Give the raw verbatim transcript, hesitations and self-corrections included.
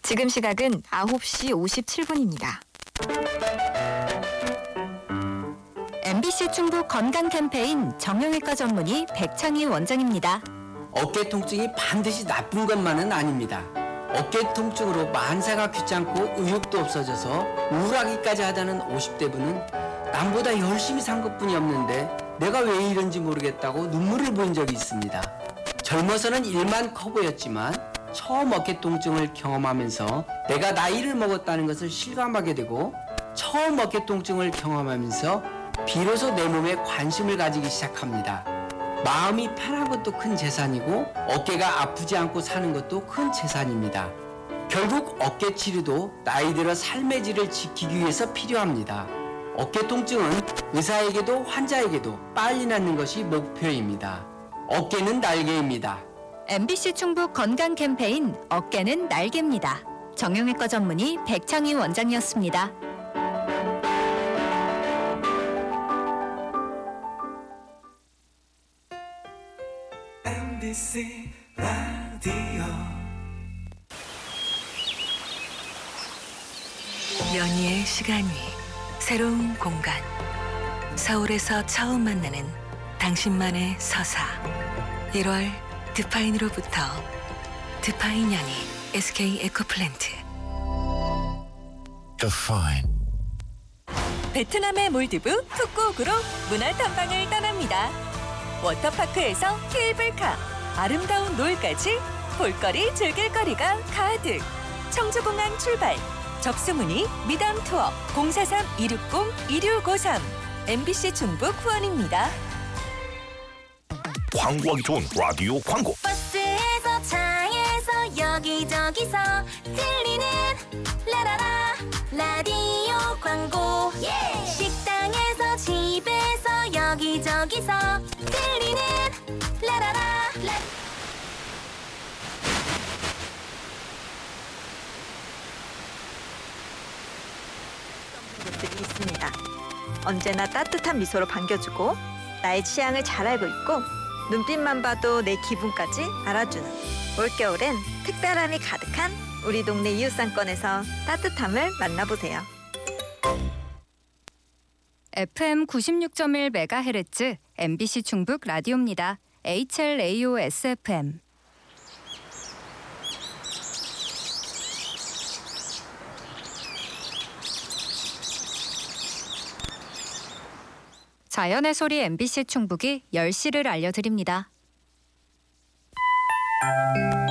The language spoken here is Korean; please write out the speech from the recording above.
지금 시각은 아홉 시 오십칠 분입니다. 엠비씨 충북 건강 캠페인 정형외과 전문의 백창희 원장입니다. 어깨 통증이 반드시 나쁜 것만은 아닙니다. 어깨 통증으로 만사가 귀찮고 의욕도 없어져서 우울하기까지 하다는 오십 대 분은 남보다 열심히 산 것뿐이 없는데 내가 왜 이런지 모르겠다고 눈물을 보인 적이 있습니다. 젊어서는 일만 커 보였지만 처음 어깨 통증을 경험하면서 내가 나이를 먹었다는 것을 실감하게 되고 처음 어깨 통증을 경험하면서 비로소 내 몸에 관심을 가지기 시작합니다. 마음이 편한 것도 큰 재산이고 어깨가 아프지 않고 사는 것도 큰 재산입니다. 결국 어깨 치료도 나이 들어 삶의 질을 지키기 위해서 필요합니다. 어깨 통증은 의사에게도 환자에게도 빨리 낫는 것이 목표입니다. 어깨는 날개입니다. 엠비씨 충북 건강 캠페인 어깨는 날개입니다. 정형외과 전문의 백창희 원장이었습니다. 엠비씨 라디오 연희의 시간 위 새로운 공간 서울에서 처음 만나는 당신만의 서사 일월 드파인으로부터 드파인 연희 에스케이 에코플랜트 Define. 베트남의 몰디브 푸꾸옥으로 문화 탐방을 떠납니다. 워터파크에서 케이블카, 아름다운 노을까지 볼거리 즐길거리가 가득. 청주공항 출발. 접수문의 미담 투어 공사삼 이육공 이육오삼 엠비씨 충북 후원입니다. 광고하기 좋은 라디오 광고. 버스에서 차에서 여기저기서 들리는 라라라 라디오 광고 예! 식당에서 집에서 여기저기서 들리는 라라라 라... 것들이 있습니다. 언제나 따뜻한 미소로 반겨주고 나의 취향을 잘 알고 있고 눈빛만 봐도 내 기분까지 알아주는 올겨울엔 특별함이 가득한 우리 동네 이웃상권에서 따뜻함을 만나보세요. 에프엠 구십육 점 일 메가헤르츠 엠비씨 충북 라디오입니다. 에이치엘에이오에스에프엠. 자연의 소리 엠비씨 충북이 열 시를 알려드립니다.